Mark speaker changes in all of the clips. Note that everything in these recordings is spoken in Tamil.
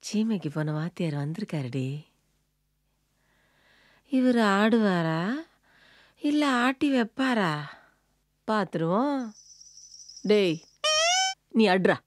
Speaker 1: சீமைக்கு போன வாத்தியார் வந்திருக்காருடி. இவர் ஆடுவாரா இல்ல ஆட்டி வைப்பாரா பாத்துருவோம். டேய் நீ அட்ரா.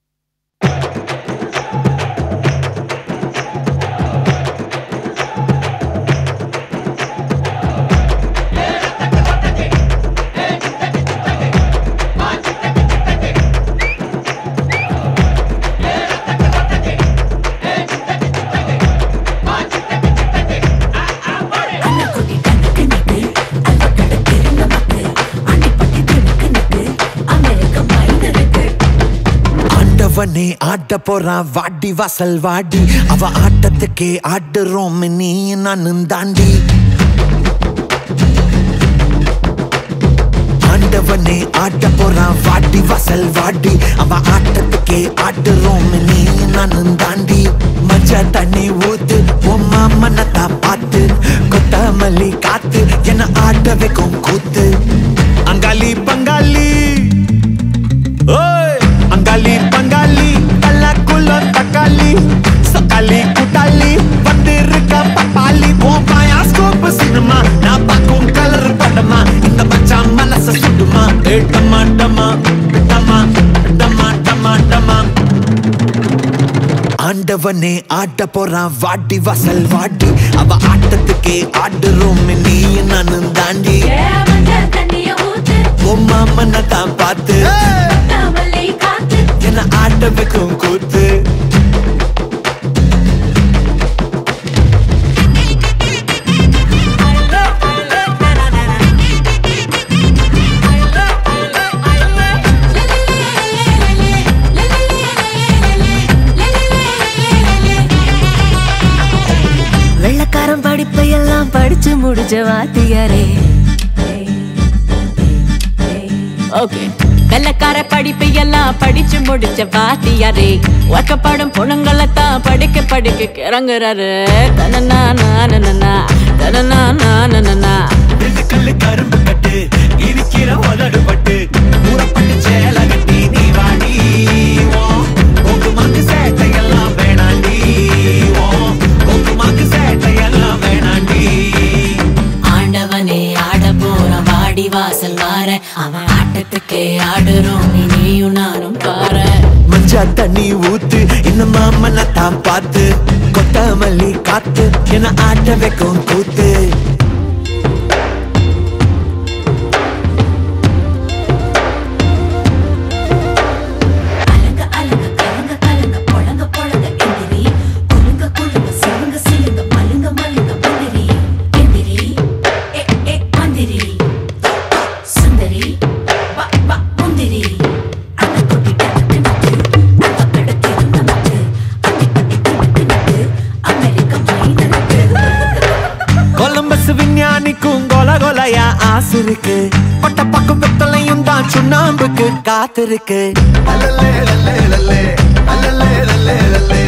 Speaker 2: அவனே ஆட்ட போறான் வாடி வாசல் வாடி, அவ ஆட்டத்துக்கே ஆடுறோம் நீ நானும் தாண்டி. ஆண்டவனே ஆட்ட போறான் வாடி வாசல் வாடி, அவ ஆட்டத்துக்கே ஆடுறோம் நீ நானும் தாண்டி. மஞ்ச தண்ணி ஊத்து உம்மா மனத்தா பார்த்து, கொத்தமல்லி காத்து என ஆட்ட வைக்கும் கூத்து. அங்காளி பங்காளி அங்காளி பங்காளி கல்லாக்குள்ள தக்காளி சக்காளி கூட்டாளி வந்திருக்க பப்பாளி. ஓ பயாஸ்கோப் சினிமா நான் பார்க்கும் கலர் படமா, இந்த மச்சான் மனச சுடுமா. டமா டமா டமா டமா டமா டமா. ஆண்டவனே ஆட்ட போறான் வாடி வாசல் வாடி, அவ ஆட்டத்துக்கே ஆடுறோம் நீ நானும் தாண்டி. உம்மா மனதான் பார்த்து என்ன ஆட்ட வைக்கும் கூத்து.
Speaker 1: வெள்ளக்காரன் படிப்பையெல்லாம் படிச்சு முடிச்ச வாத்தியாரே.
Speaker 3: ஓகே வெள்ளக்கார படிப்பு எல்லாம் படிச்சு முடிச்ச வாத்தியாரே, வாக்கப்படும் பொண்ணுங்களைத்தான் படிக்க படிக்க கிறங்குறாரு. தனனா நானனா தனனா நானனா.
Speaker 2: கல்லு கரும்பு கட்டு இருக்கிற உதடு பட்டு ஊறப்பட்டு சேல கட்டி நீ வாடி. ஓக்குமாக்கு சேட்டையெல்லாம் வேணாண்டி, ஓக்குமாக்கு சேட்டையெல்லாம் வேணாண்டி.
Speaker 3: ஆண்டவனே ஆட போற வாடி வாசல் வார, அவன் ஆட்டத்துக்கே ஆடுறோம் நீயும் நானும் பாரு.
Speaker 2: மஞ்சா தண்ணி ஊத்து இன்னும் மாமனத்தான் பார்த்து, கொத்தமல்லி காத்து என ஆட்ட வைக்கும் கூத்து. விஞ்ஞானிக்கும் கொல கொலையா ஆசிருக்கு, பட்ட பக்கம் வெத்தலையும் தான் சுண்ணாம்புக்கு காத்திருக்கு.